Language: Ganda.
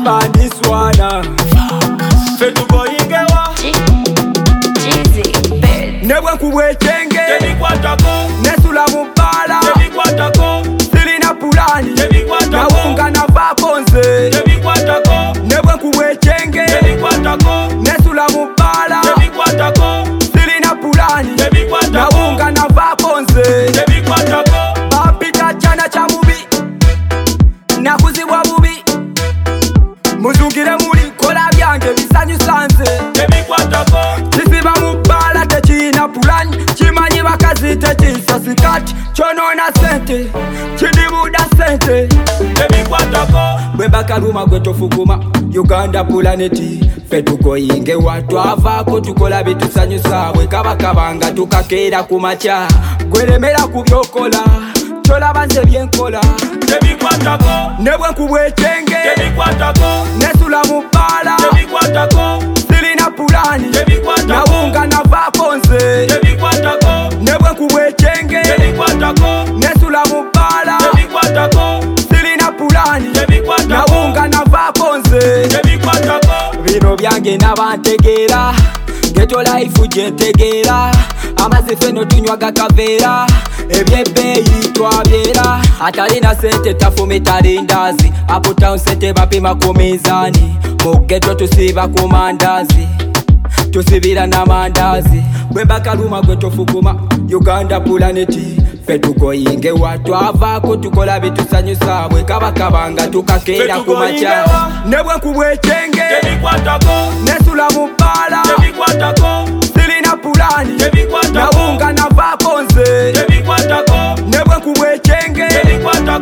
span this one. Fe tu go ingewa Jeezy Bird. Nebwe kubwe chenge Tebi kwatako Nesula mubala Tebi kwatako Silina pulani Tebi kwatako Naunga na vakonze Tebi kwatako Nebwe kubwe chenge Tebi kwatako Nesula mubala Tebi kwatako Silina pulani Tebi kwatako Naunga na vakonze Tebi kwatako Papita chana cha mubi Nakuzibwa bubi Muzungire muri kola byange bisanyu sanze Tebi kwatako Kisiba mubala techina pulani Chimanyi bakazi techisa sikati Chonona sente Chidibuda sente Tebi kwatako Bwemba kaluma gwetofuguma Uganda pulaneti Fe tukoyinge watu avako tukola bitusanyusa Bwekabakabanga tukakera kumacha Gweremera kubyokola Chola banze byenkola Tebi kwatako Nebwe nkubwe chenge Tebi kwatako Nesula mubala Tebi kwatako Silina pulani Tebi kwatako Naunga na vakonze Tebi kwatako Nebwe nkubwe chenge Tebi kwatako Nesula mubala Tebi kwatako Silina pulani Tebi kwatako Naunga na vakonze Tebi kwatako Bino byange nabantegera Ghetto life gyentegera Amazife no tunywaga kavera Ebyebbeeyi twabyera Atalina sente tafumita lindazi Up town sente bapima ku mizani Mu ghetto tusiba ku mandazi Tusibira na mandazi Bwemba kaluma gwe tofuguma Uganda pulaneti Fe tukoyinge watu avako tukola bitusanyusa Bwekabakabanga tukakera kumacha Nebwe nkubwe chenge Tebi kwatako Nesula mubala Tebi kwatako Silina pulani Tebi kwatako Naunga na vakonze Tebi kwatako Nebwe nkubwe chenge Tebi kwatako